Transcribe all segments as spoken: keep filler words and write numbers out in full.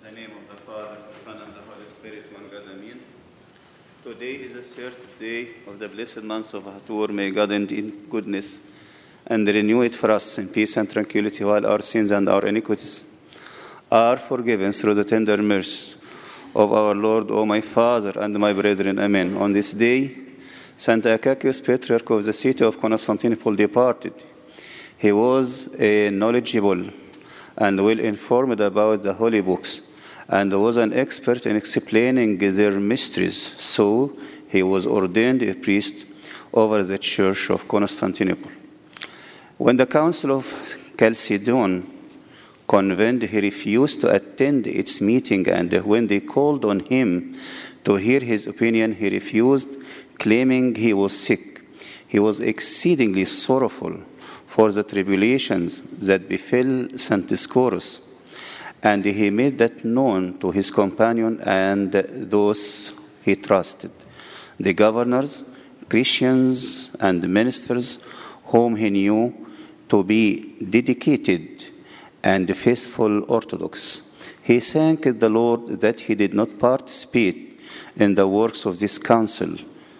the name of the Father, the Son, and the Holy Spirit, one God, Amen. Today is the third day of the blessed month of Hatur. May God in goodness and renew it for us in peace and tranquility, while our sins and our iniquities are forgiven through the tender mercy of our Lord, O my Father and my brethren. Amen. On this day, Saint Acacius, Patriarch of the city of Constantinople, departed. He was a knowledgeable and well informed about the holy books, and was an expert in explaining their mysteries. So he was ordained a priest over the Church of Constantinople. When the Council of Chalcedon convened, he refused to attend its meeting, and when they called on him to hear his opinion, he refused, claiming he was sick. He was exceedingly sorrowful for the tribulations that befell Saint Dioscorus, and he made that known to his companion and those he trusted, the governors, Christians, and ministers whom he knew to be dedicated and faithful Orthodox. He thanked the Lord that he did not participate in the works of this council.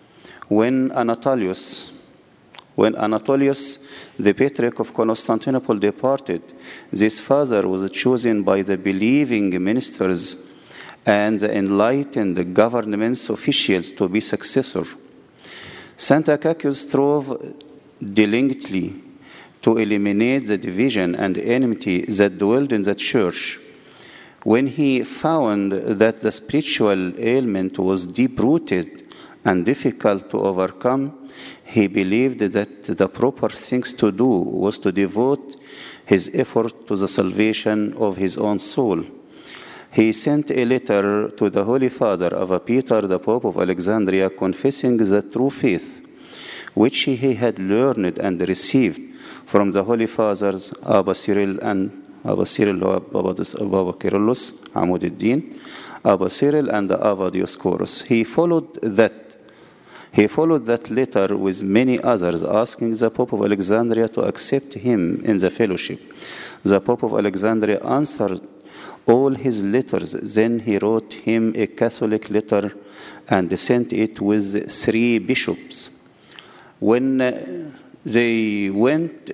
When Anatolius, when Anatolius, the Patriarch of Constantinople, departed, this father was chosen by the believing ministers and the enlightened government's officials to be successor. Saint Acacius strove diligently to eliminate the division and enmity that dwelled in the church. When he found that the spiritual ailment was deep-rooted and difficult to overcome, he believed that the proper things to do was to devote his effort to the salvation of his own soul. He sent a letter to the Holy Father of Peter, the Pope of Alexandria, confessing the true faith, which he had learned and received from the Holy Fathers Abba Cyril and Abba Cyril, Abba Kyrillos, Amud ad-Din, Abba Cyril, and Abba Dioscorus. He followed that He followed that letter with many others, asking the Pope of Alexandria to accept him in the fellowship. The Pope of Alexandria answered all his letters. Then he wrote him a Catholic letter and sent it with three bishops. When they went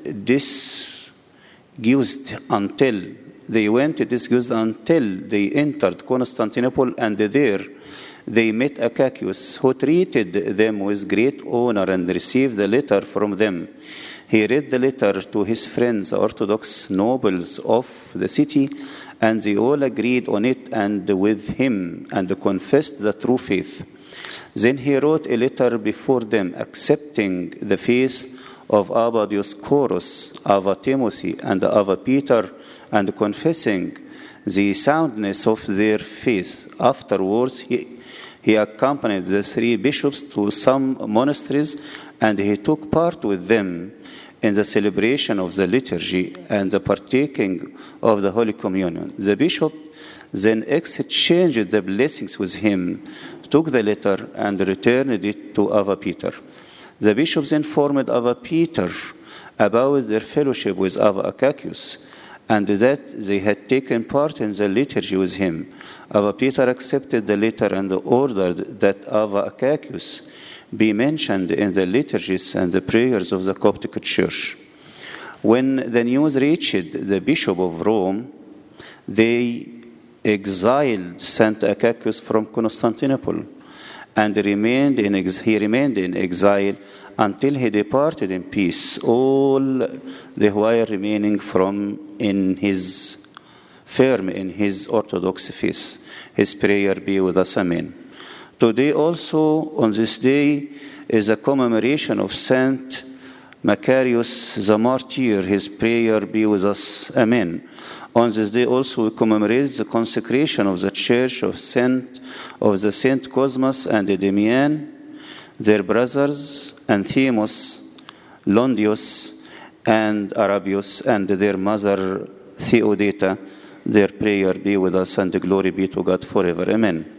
disguised until they went disguised until they entered Constantinople, and there they met Acacius, who treated them with great honor and received the letter from them. He read the letter to his friends, Orthodox nobles of the city, and they all agreed on it and with him and confessed the true faith. Then he wrote a letter before them, accepting the faith of Abba Dioscorus, Abba Timothy, and Abba Peter, and confessing the soundness of their faith. Afterwards, he He accompanied the three bishops to some monasteries, and he took part with them in the celebration of the liturgy and the partaking of the Holy Communion. The bishop then exchanged the blessings with him, took the letter, and returned it to Abba Peter. The bishops informed Abba Peter about their fellowship with Abba Acacius, and that they had taken part in the liturgy with him. Abba Peter accepted the letter and ordered that Abba Acacius be mentioned in the liturgies and the prayers of the Coptic Church. When the news reached the Bishop of Rome, they exiled Saint Acacius from Constantinople, and remained in ex- he remained in exile until he departed in peace, all the while remaining from in his firm in his Orthodox faith. His prayer be with us, Amen. Today also, on this day, is a commemoration of Saint Macarius the Martyr. His prayer be with us, Amen. On this day also we commemorate the consecration of the Church of Saint of the Saint Cosmas and Damian, their brothers Anthemos, Londius, and Arabius, and their mother Theodata. Their prayer be with us, and glory be to God forever. Amen.